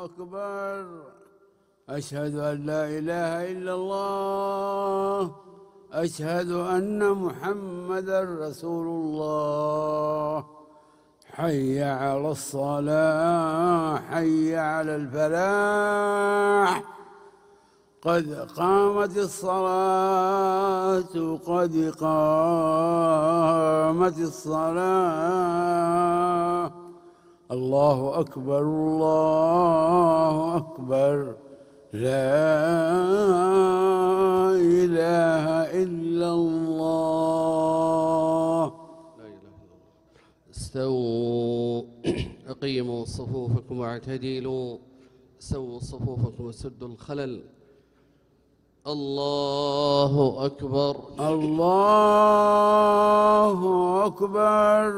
أكبر. أشهد أن لا إله إلا الله. أشهد أن محمدًا رسول الله. حي على الصلاة، حي على الفلاح. قد قامت الصلاة، قد قامت الصلاة. الله أكبر، الله أكبر. لا إله إلا الله. لا إله إلا الله. استووا، أقيموا صفوفكم واعتدلوا، سووا صفوفكم وسدوا الخلل. الله أكبر، الله أكبر.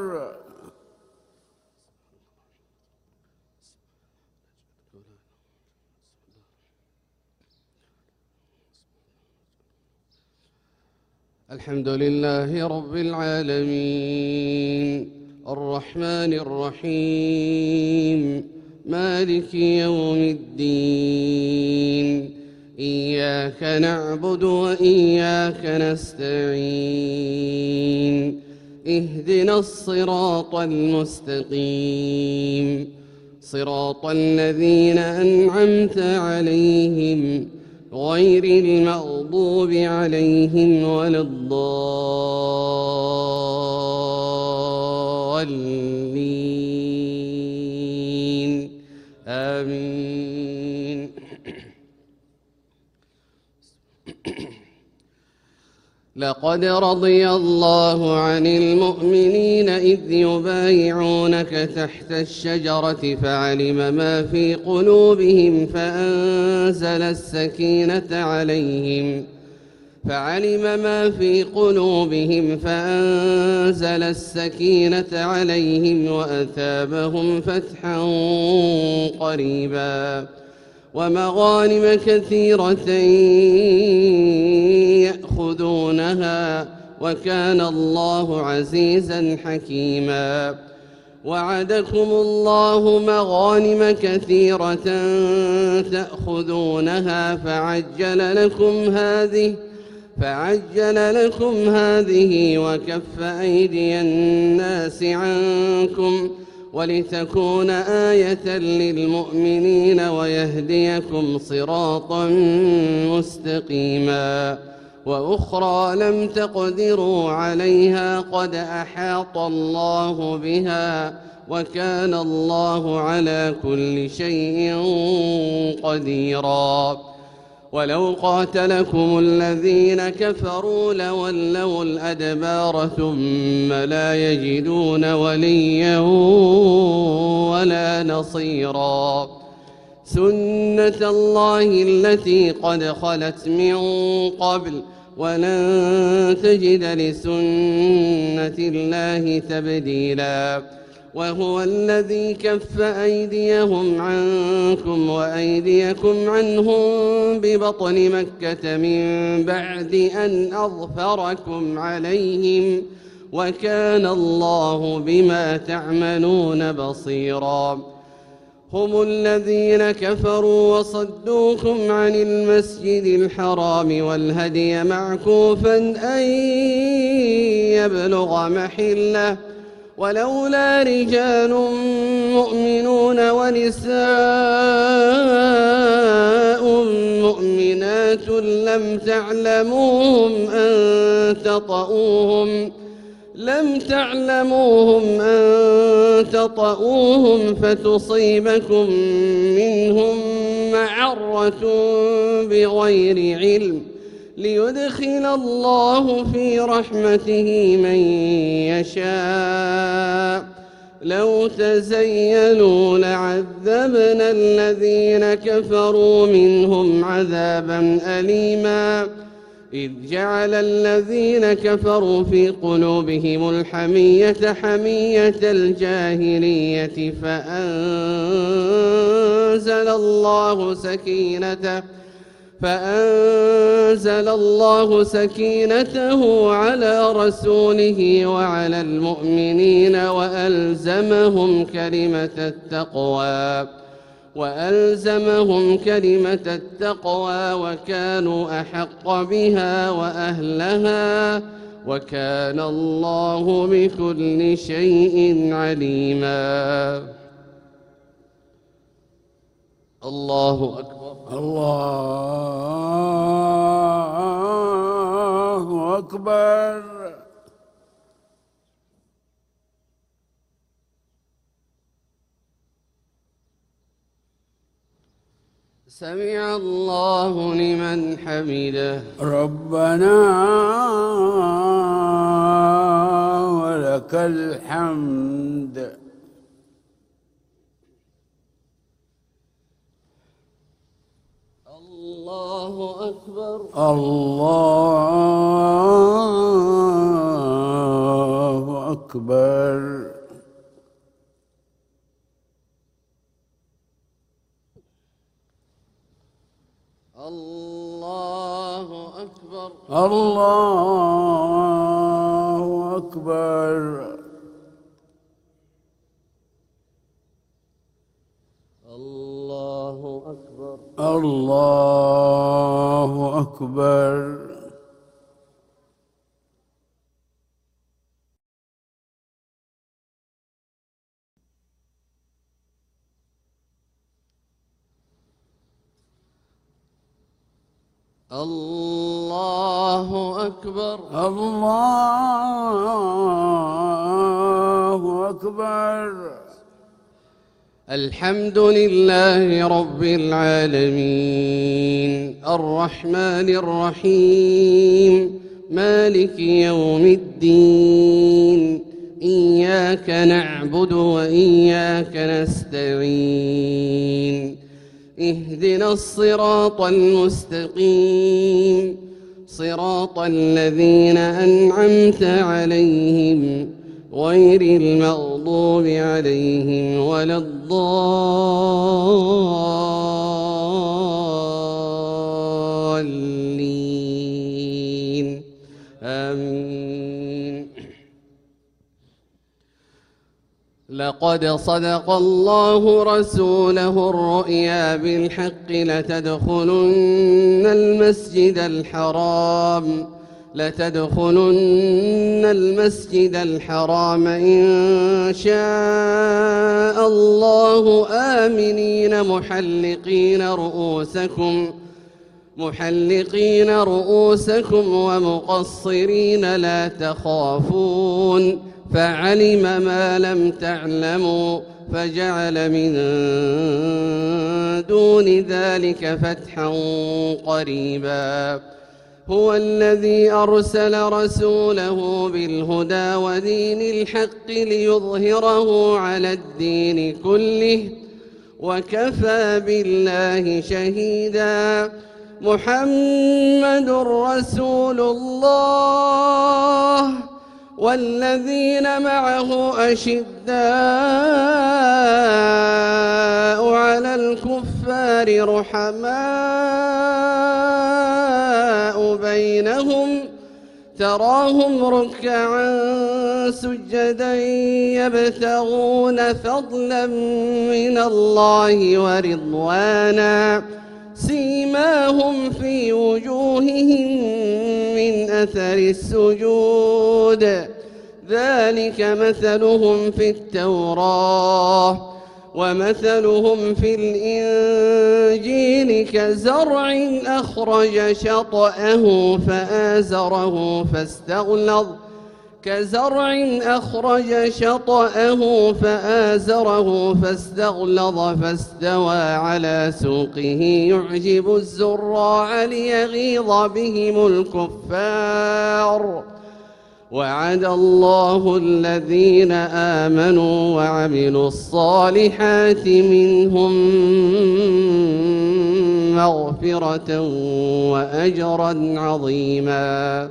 الحمد لله رب العالمين، الرحمن الرحيم، مالك يوم الدين. إياك نعبد وإياك نستعين. اهدنا الصراط المستقيم، صراط الذين أنعمت عليهم غير المغضوب عليهم ولا الضالين. آمين. لقد رضي الله عن المؤمنين إذ يبايعونك تحت الشجرة فعلم ما في قلوبهم فأنزل السكينة عليهم وأثابهم فتحا قريبا ومغانم كثيرة يأخذونها وكان الله عزيزا حكيما. وعدكم الله مغانم كثيرة تأخذونها فعجل لكم هذه وكف أيدي الناس عنكم ولتكون آية للمؤمنين ويهديكم صراطا مستقيما. وأخرى لم تقدروا عليها قد أحاط الله بها وكان الله على كل شيء قديرا. ولو قاتلكم الذين كفروا لولوا الأدبار ثم لا يجدون وليا ولا نصيرا. سنة الله التي قد خلت من قبل ولن تجد لسنة الله تبديلا. وهو الذي كف أيديهم عنكم وأيديكم عنهم ببطن مكة من بعد أن أظفركم عليهم وكان الله بما تعملون بصيرا. هم الذين كفروا وصدوكم عن المسجد الحرام والهدي معكوفا أن يبلغ محله ولولا رجال مؤمنون ونساء مؤمنات لم تعلموهم أن تطؤوهم فتصيبكم منهم معرة بغير علم ليدخل الله في رحمته من يشاء. لو تزيلوا لعذبنا الذين كفروا منهم عذابا أليما. إذ جعل الذين كفروا في قلوبهم الحمية حمية الجاهلية فأنزل الله سكينته على رسوله وعلى المؤمنين وألزمهم كلمة التقوى وألزمهم كلمة التقوى وكانوا أحق بها وأهلها وكان الله بكل شيء عليما. الله أكبر. الله أكبر. سمع الله لمن حمده. ربنا ولك الحمد. الله أكبر. الله أكبر. الله أكبر. الله أكبر. الله أكبر. الله أكبر. الله أكبر. الله أكبر. الحمد لله رب العالمين الرحمن الرحيم مالك يوم الدين إياك نعبد وإياك نستعين اهدنا الصراط المستقيم صراط الذين أنعمت عليهم غير المغضوب عليهم ولا الضالين آمين. لقد صدق الله رسوله الرؤيا بالحق لتدخلن المسجد الحرام إن شاء الله آمنين محلقين رؤوسكم ومقصرين لا تخافون فعلم ما لم تعلموا فجعل من دون ذلك فتحا قريبا. هو الذي أرسل رسوله بالهدى ودين الحق ليظهره على الدين كله وكفى بالله شهيدا. محمد رسول الله والذين معه أشداء على الكفار رحماء بينهم تراهم ركعا سجدا يبتغون فضلا من الله ورضوانا سيماهم في وجوههم من أثر السجود ذلك مثلهم في التوراة ومثلهم في الإنجيل كزرع أخرج شطأه فآزره فاستغلظ فاستوى على سوقه يعجب الزراع ليغيظ بهم الكفار. وعد الله الذين آمنوا وعملوا الصالحات منهم مغفرة وأجرا عظيما.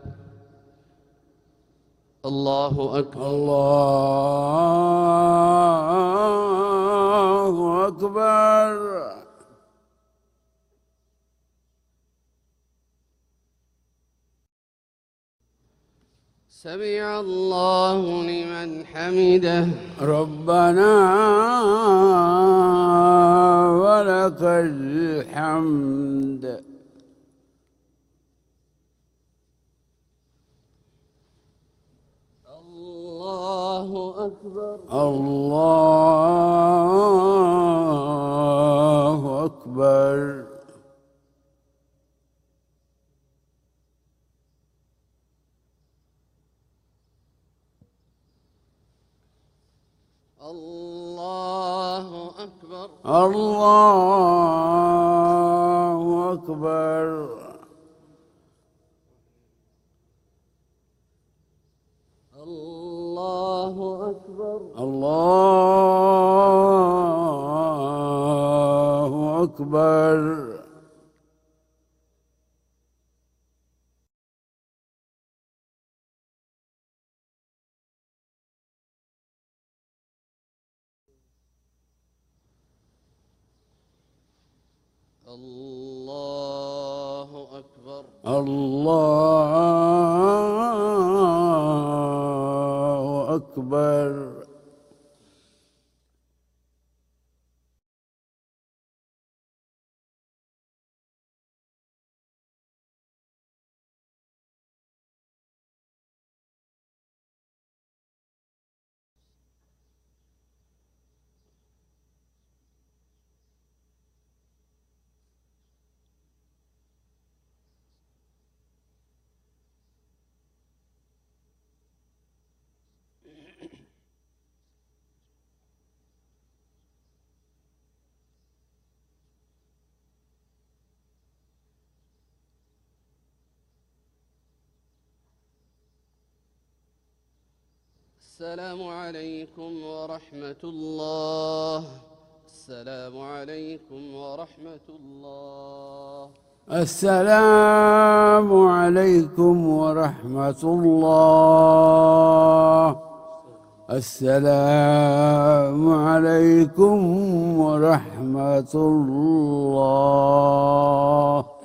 الله أكبر. الله أكبر. سمع الله لمن حمده. ربنا ولك الحمد. الله أكبر. الله أكبر. الله أكبر. الله أكبر. الله أكبر. الله أكبر. الله أكبر. الله أكبر. السلام عليكم ورحمة الله. السلام عليكم ورحمة الله. السلام عليكم ورحمة الله. السلام عليكم ورحمة الله.